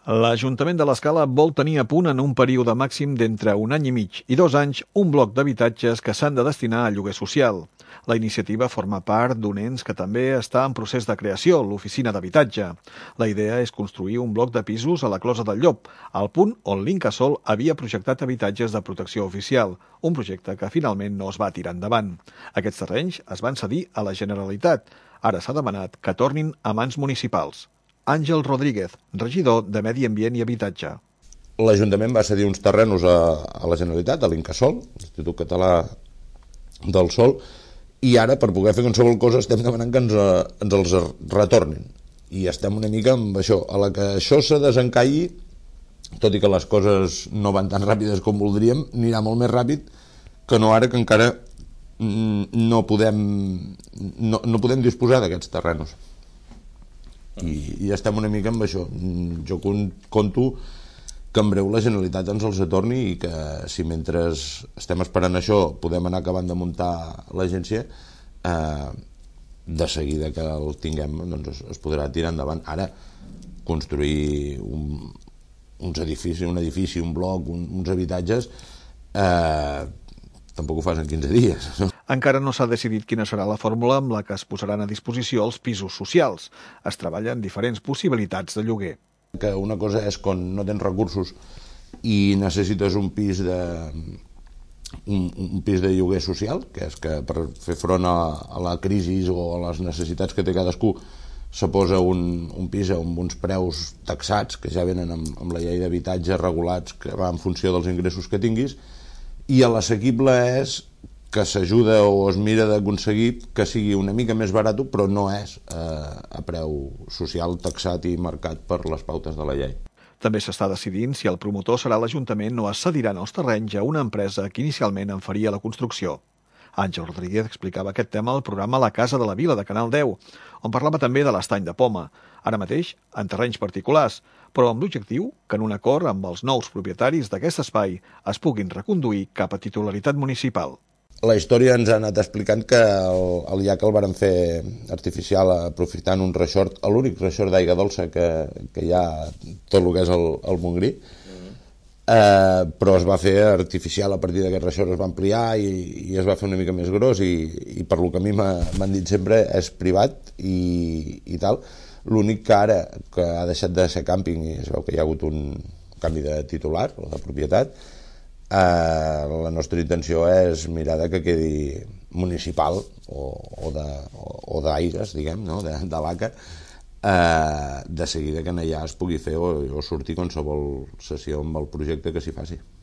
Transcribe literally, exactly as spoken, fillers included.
L'Ajuntament de l'Escala vol tenir a punt en un període màxim d'entre un any i mig i dos anys un bloc d'habitatges que s'han de destinar a lloguer social. La iniciativa forma part d'un ens que també està en procés de creació, l'Oficina d'Habitatge. La idea és construir un bloc de pisos a la Closa del Llop, al punt on l'Incasòl havia projectat habitatges de protecció oficial, un projecte que finalment no es va tirar endavant. Aquests terrenys es van cedir a la Generalitat. Ara s'ha demanat que tornin a mans municipals. Àngel Rodríguez, regidor de Medi Ambient i Habitatge. L'Ajuntament va cedir uns terrenos a, a la Generalitat, a l'Incasòl, l'Institut Català del Sòl, i ara, per poder fer qualsevol cosa, estem demanant que ens, ens els retornin. I estem una mica amb això. A la que això se desencalli, tot i que les coses no van tan ràpides com voldríem, anirà molt més ràpid que no ara, que encara no podem, no, no podem disposar d'aquests terrenos. I, i estem una mica amb això. Jo conto que en breu la Generalitat ens els retorni i que si mentre estem esperant això podem anar acabant de muntar l'agència, eh, de seguida que el tinguem doncs es, es podrà tirar endavant. Ara construir un, uns edificis, un edifici, un bloc, un, uns habitatges, eh, tampoc ho fas en quinze dies. Encara no s'ha decidit quina serà la fórmula amb la que es posaran a disposició els pisos socials. Es treballen diferents possibilitats de lloguer. Que una cosa és quan no tens recursos i necessites un pis de, un, un pis de lloguer social, que és que per fer front a, a la crisi o a les necessitats que té cadascú se posa un, un pis amb uns preus taxats, que ja venen amb, amb la llei d'habitatge regulats, que va en funció dels ingressos que tinguis, i l'assequible és que s'ajuda o es mira d'aconseguir que sigui una mica més barat, però no és eh, a preu social taxat i marcat per les pautes de la llei. També s'està decidint si el promotor serà l'Ajuntament o es cediran els terrenys a una empresa que inicialment en faria la construcció. Àngel Rodríguez explicava aquest tema al programa La Casa de la Vila de Canal deu, on parlava també de l'estany de Poma, ara mateix en terrenys particulars, però amb l'objectiu que en un acord amb els nous propietaris d'aquest espai es puguin reconduir cap a titularitat municipal. La història ens ha anat explicant que el, el llac el varen fer artificial aprofitant un reixort, l'únic reixort d'aigua dolça que, que hi ha tot el que és el, el Montgrí, mm-hmm. eh, però es va fer artificial. A partir d'aquest reixort es va ampliar i, i es va fer una mica més gros i, i per lo que a mi m'han dit sempre és privat i, i tal. L'únic que ara que ha deixat de ser càmping i es veu que hi ha hagut un canvi de titular o de propietat, Uh, la nostra intenció és mirar de que quedi municipal o, o d'aires, diguem, no? de, de l'A C A, uh, de seguida que allà es pugui fer o, o sortir qualsevol sessió amb el projecte que s'hi faci.